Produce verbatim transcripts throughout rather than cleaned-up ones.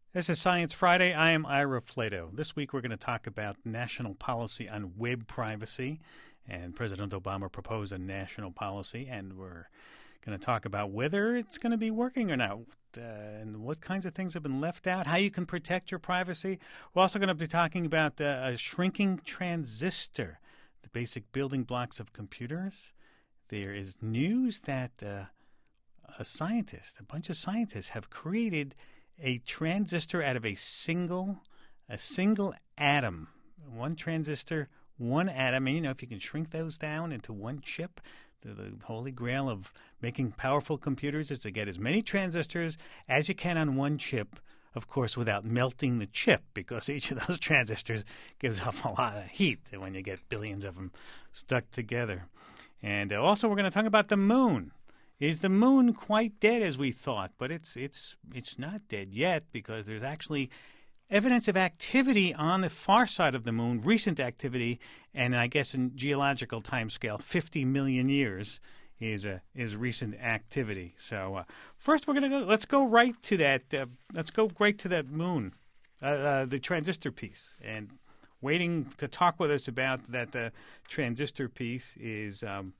This is Science Friday. I am Ira Flato. This week we're going to talk about national policy on web privacy. And President Obama proposed a national policy, and we're going to talk about whether it's going to be working or not, uh, and what kinds of things have been left out, how you can protect your privacy. We're also going to be talking about uh, a shrinking transistor, the basic building blocks of computers. There is news that uh, a scientist, a bunch of scientists have created a transistor out of a single, a single atom. One transistor, one atom. And, you know, if you can shrink those down into one chip, the, the holy grail of making powerful computers is to get as many transistors as you can on one chip, of course, without melting the chip, because each of those transistors gives off a lot of heat when you get billions of them stuck together. And uh, also we're going to talk about the moon. Is the moon quite dead as we thought? But it's it's it's not dead yet, because there's actually evidence of activity on the far side of the moon, recent activity, and I guess in geological timescale, fifty million years is a is recent activity. So uh, first, we're gonna go. Let's go right to that. Uh, let's go right to that moon, uh, uh, the transistor piece, and waiting to talk with us about that uh, transistor piece is. Um,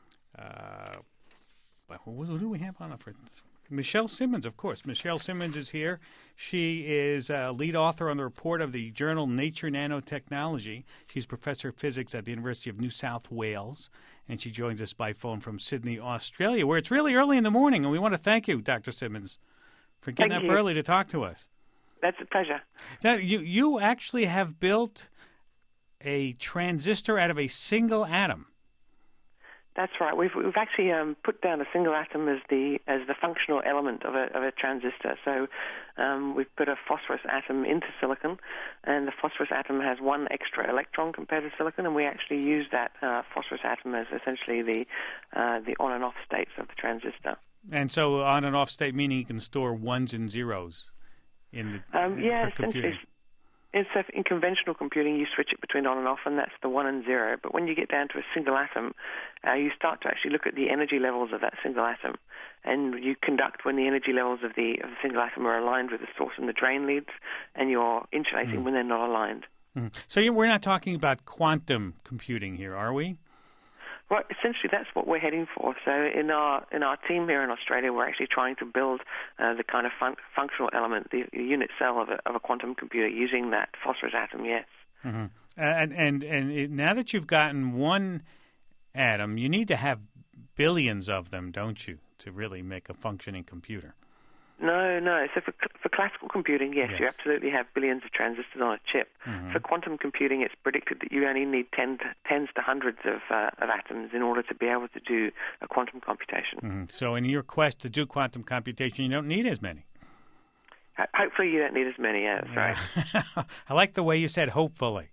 uh, Who do we have on for Michelle Simmons, of course. Michelle Simmons is here. She is a lead author on the report of the journal Nature Nanotechnology. She's professor of physics at the University of New South Wales, and she joins us by phone from Sydney, Australia, where it's really early in the morning, and we want to thank you, Doctor Simmons, for getting Thank up you. early to talk to us. That's a pleasure. Now, you, you actually have built a transistor out of a single atom. That's right. We've we've actually um, put down a single atom as the as the functional element of a of a transistor. So um, we've put a phosphorus atom into silicon, and the phosphorus atom has one extra electron compared to silicon, and we actually use that uh, phosphorus atom as essentially the uh, the on and off states of the transistor. And so on and off state meaning you can store ones and zeros in the um, yeah, for computing. essentially. In, so in conventional computing, you switch it between on and off, and that's the one and zero. But when you get down to a single atom, uh, you start to actually look at the energy levels of that single atom, and you conduct when the energy levels of the, of the single atom are aligned with the source and the drain leads, and you're insulating mm. when they're not aligned. Mm. So you, we're not talking about quantum computing here, are we? Well, essentially, that's what we're heading for. So in our in our team here in Australia, we're actually trying to build uh, the kind of fun- functional element, the, the unit cell of a, of a quantum computer using that phosphorus atom, yes. Mm-hmm. And, and, and it, now that you've gotten one atom, you need to have billions of them, don't you, to really make a functioning computer? No, no. So for for classical computing, yes, yes. you absolutely have billions of transistors on a chip. Mm-hmm. For quantum computing, it's predicted that you only need ten to, tens to hundreds of, uh, of atoms in order to be able to do a quantum computation. Mm-hmm. So in your quest to do quantum computation, you don't need as many. H- hopefully you don't need as many, yeah, that's right. I like the way you said hopefully.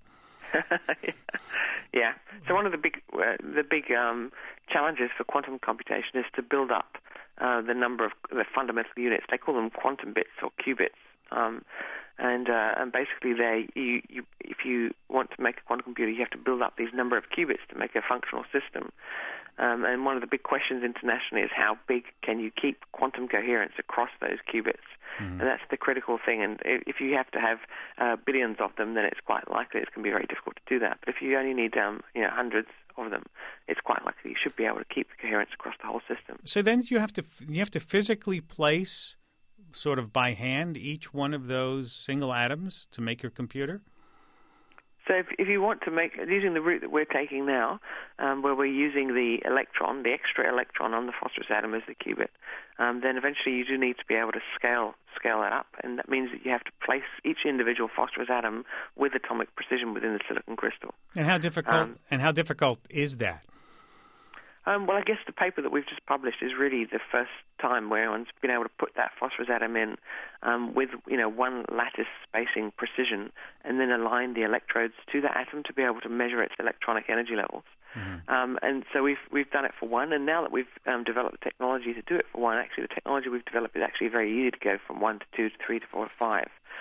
Yeah. So one of the big uh, the big um, challenges for quantum computation is to build up uh, the number of the fundamental units. They call them quantum bits or qubits. Um, and uh, and basically, they you, you if you want to make a quantum computer, you have to build up these number of qubits to make a functional system. Um, and one of the big questions internationally is how big can you keep quantum coherence across those qubits? Mm-hmm. And that's the critical thing. And if you have to have uh, billions of them, then it's quite likely it's going to be very difficult to do that. But if you only need um, you know hundreds of them, it's quite likely you should be able to keep the coherence across the whole system. So then you have to you have to physically place, sort of by hand, each one of those single atoms to make your computer? So if, if you want to make, using the route that we're taking now, um, where we're using the electron, the extra electron on the phosphorus atom as the qubit, um, then eventually you do need to be able to scale scale that up, and that means that you have to place each individual phosphorus atom with atomic precision within the silicon crystal. And how difficult? Um, and how difficult is that? Um, well, I guess the paper that we've just published is really the first time where anyone's been able to put that phosphorus atom in um, with, you know, one lattice spacing precision, and then align the electrodes to the atom to be able to measure its electronic energy levels. Mm-hmm. Um, and so we've we've done it for one, and now that we've um, developed the technology to do it for one, actually the technology we've developed is actually very easy to go from one to two to three to four to five.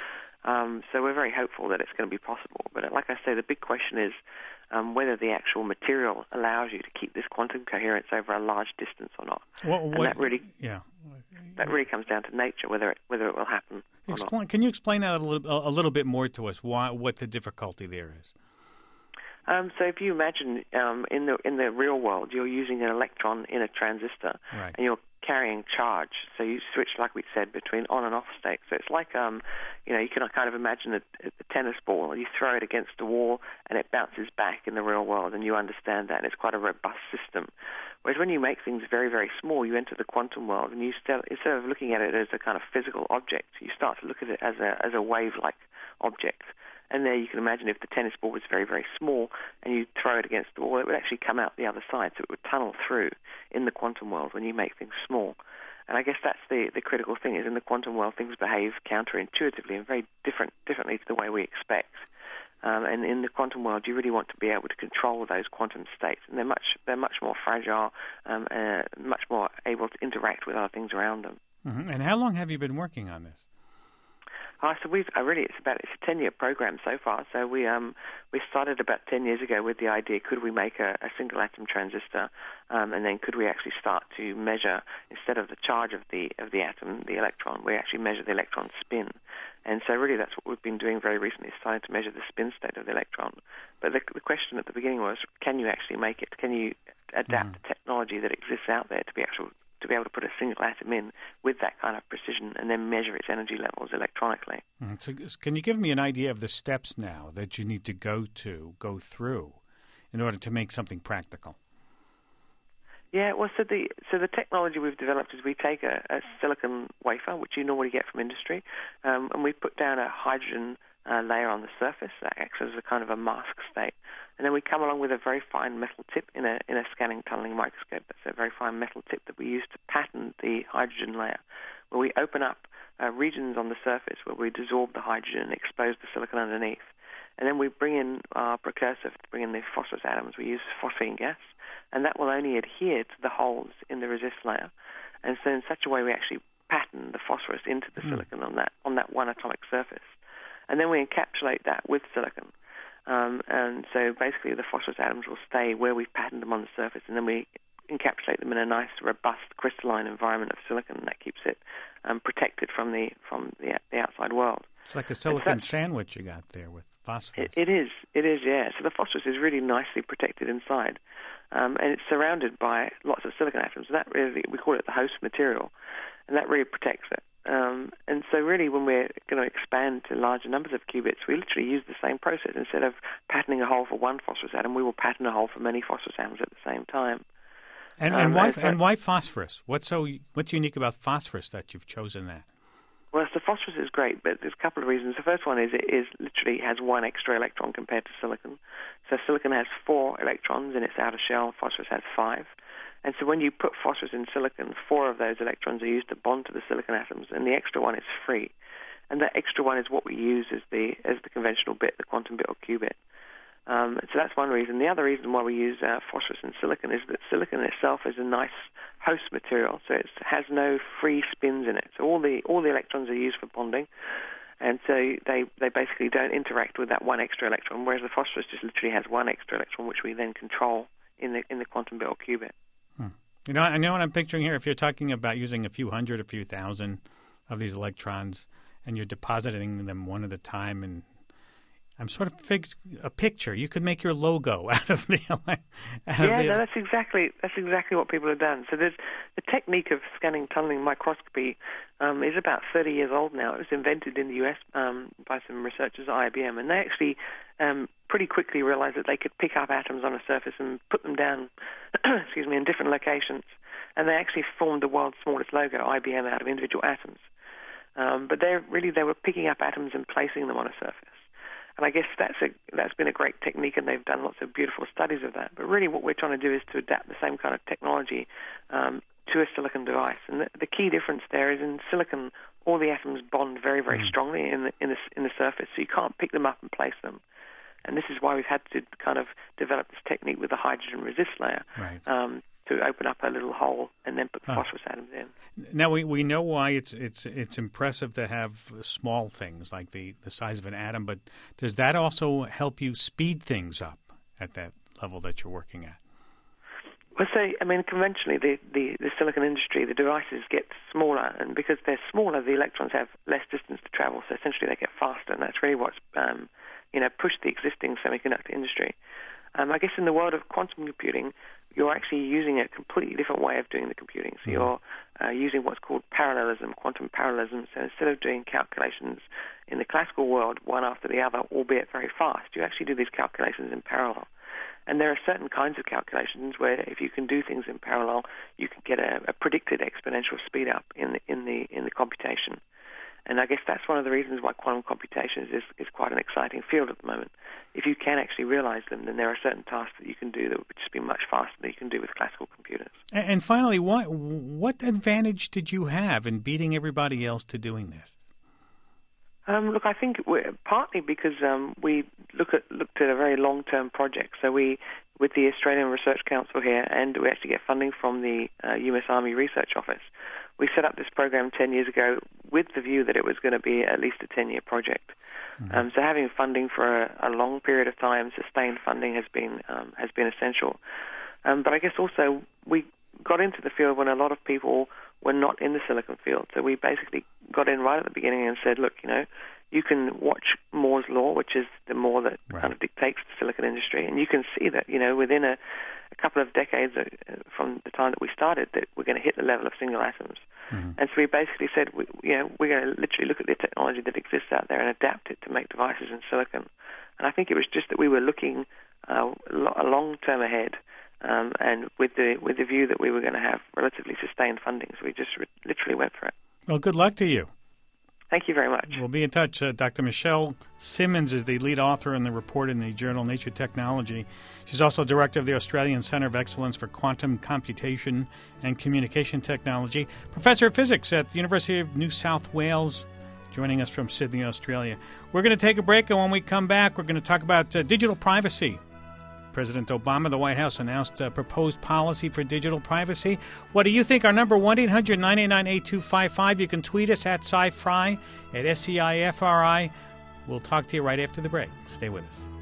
Um, so we're very hopeful that it's going to be possible. But like I say, the big question is um, whether the actual material allows you to keep this quantum coherence over a large distance or not. What, what, and that really, yeah, that really comes down to nature, whether it, whether it will happen or explain, not. Can you explain that a little, a little bit more to us? Why, what the difficulty there is? Um, so if you imagine um, in the in the real world, you're using an electron in a transistor, right. and you're carrying charge. So you switch, like we said, between on and off state. So it's like, um, you know, you can kind of imagine a, a tennis ball. You throw it against a wall, and it bounces back in the real world, and you understand that, and it's quite a robust system. Whereas when you make things very, very small, you enter the quantum world, and you still, instead of looking at it as a kind of physical object, you start to look at it as a as a wave-like object. And there you can imagine if the tennis ball was very, very small and you throw it against the wall, it would actually come out the other side, so it would tunnel through in the quantum world when you make things small. And I guess that's the, the critical thing, is in the quantum world things behave counterintuitively and very different differently to the way we expect. Um, and in the quantum world, you really want to be able to control those quantum states, and they're much they're much more fragile, um, uh, much more able to interact with other things around them. Mm-hmm. And how long have you been working on this? Uh, so we've uh, really it's about it's a ten-year program so far. So we um we started about ten years ago with the idea: could we make a, a single atom transistor, um, and then could we actually start to measure, instead of the charge of the of the atom, the electron, we actually measure the electron spin. And so really that's what we've been doing very recently, is starting to measure the spin state of the electron. But the, the question at the beginning was, can you actually make it? Can you adapt mm. the technology that exists out there to be actual to be able to put a single atom in with that kind of precision and then measure its energy levels electronically. Mm-hmm. So can you give me an idea of the steps now that you need to go to, go through, in order to make something practical? Yeah, well, so the so the technology we've developed is we take a, a silicon wafer, which you normally get from industry, um, and we put down a hydrogen uh, layer on the surface that acts as a kind of a mask state. And then we come along with a very fine metal tip in a in a scanning tunneling microscope. That's a very fine metal tip that we use to pattern the hydrogen layer, where we open up uh, regions on the surface where we dissolve the hydrogen and expose the silicon underneath. And then we bring in our precursor to bring in the phosphorus atoms. We use phosphine gas, and that will only adhere to the holes in the resist layer. And so in such a way we actually pattern the phosphorus into the mm. silicon on that on that one atomic surface. And then we encapsulate that with silicon. Um, and so basically the phosphorus atoms will stay where we've patterned them on the surface, and then we encapsulate them in a nice, robust, crystalline environment of silicon, and that keeps it um, protected from the from the, the outside world. It's like a silicon such, sandwich you got there with phosphorus. It, it is, it is, yeah. So the phosphorus is really nicely protected inside, um, and it's surrounded by lots of silicon atoms. And that really, we call it the host material, and that really protects it. Um, and so really when we're going to expand to larger numbers of qubits, we literally use the same process. Instead of patterning a hole for one phosphorus atom, we will pattern a hole for many phosphorus atoms at the same time. And, um, and why and, and why phosphorus? What's so what's unique about phosphorus that you've chosen that? Well, so phosphorus is great, but there's a couple of reasons. The first one is it is literally has one extra electron compared to silicon. So silicon has four electrons in its outer shell, phosphorus has five. And so when you put phosphorus in silicon, four of those electrons are used to bond to the silicon atoms, and the extra one is free. And that extra one is what we use as the as the conventional bit, the quantum bit or qubit. Um, so that's one reason. The other reason why we use uh, phosphorus in silicon is that silicon itself is a nice host material, so it has no free spins in it. So all the all the electrons are used for bonding, and so they, they basically don't interact with that one extra electron, whereas the phosphorus just literally has one extra electron, which we then control in the in the quantum bit or qubit. Hmm. You know, I know what I'm picturing here. If you're talking about using a few hundred, a few thousand of these electrons, and you're depositing them one at a time, and I'm sort of fig- a picture. You could make your logo out of the. Out yeah, of the, no, that's exactly that's exactly what people have done. So there's the technique of scanning tunneling microscopy um, is about thirty years old now. It was invented in the U S um, by some researchers at I B M, and they actually um, pretty quickly realized that they could pick up atoms on a surface and put them down, excuse me, in different locations, and they actually formed the world's smallest logo, I B M, out of individual atoms. Um, but they really they were picking up atoms and placing them on a surface. And I guess that's a that's been a great technique, and they've done lots of beautiful studies of that. But really what we're trying to do is to adapt the same kind of technology um, to a silicon device. And the, the key difference there is in silicon, all the atoms bond very, very mm. strongly in the, in, the, in the surface, so you can't pick them up and place them. And this is why we've had to kind of develop this technique with the hydrogen resist layer right. um, to open up a little hole and then put Huh. phosphorus atoms in. Now we, we know why it's it's it's impressive to have small things like the, the size of an atom, but does that also help you speed things up at that level that you're working at? Well, so, I mean, conventionally, the, the, the silicon industry, the devices get smaller, and because they're smaller, the electrons have less distance to travel, so essentially they get faster, and that's really what's, um, you know, pushed the existing semiconductor industry. Um, I guess in the world of quantum computing, you're actually using a completely different way of doing the computing. So you're uh, using what's called parallelism, quantum parallelism. So instead of doing calculations in the classical world, one after the other, albeit very fast, you actually do these calculations in parallel. And there are certain kinds of calculations where if you can do things in parallel, you can get a, a predicted exponential speed up in the, in the in the computation. And I guess that's one of the reasons why quantum computations is, is quite an exciting field at the moment. If you can actually realize them, then there are certain tasks that you can do that would just be much faster than you can do with classical computers. And, and finally, what what advantage did you have in beating everybody else to doing this? Um, look, I think we're, partly because um, we look at looked at a very long-term project. So we, with the Australian Research Council here, and we actually get funding from the uh, U S Army Research Office, we set up this program ten years ago with the view that it was going to be at least a ten-year project. Mm-hmm. Um, so having funding for a, a long period of time, sustained funding, has been um, has been essential. Um, but I guess also we got into the field when a lot of people were not in the silicon field. So we basically got in right at the beginning and said, look, you know, you can watch Moore's law, which is the law that right. kind of dictates the silicon industry, and you can see that, you know, within a, a couple of decades uh, from the time that we started, that we're going to hit the level of single atoms. Mm-hmm. And so we basically said, we, you know, we're going to literally look at the technology that exists out there and adapt it to make devices in silicon. And I think it was just that we were looking uh, a long term ahead. Um, and with the with the view that we were going to have relatively sustained funding, so we just re- literally went for it. Well, good luck to you. Thank you very much. We'll be in touch. Uh, Doctor Michelle Simmons is the lead author in the report in the journal Nature Technology. She's also director of the Australian Centre of Excellence for Quantum Computation and Communication Technology, professor of physics at the University of New South Wales, joining us from Sydney, Australia. We're going to take a break, and when we come back, we're going to talk about uh, digital privacy. President Obama, the White House, announced a proposed policy for digital privacy. What do you think? Our number, one eight hundred nine eight nine eight two five five. You can tweet us at SciFri, at S C I F R I. We'll talk to you right after the break. Stay with us.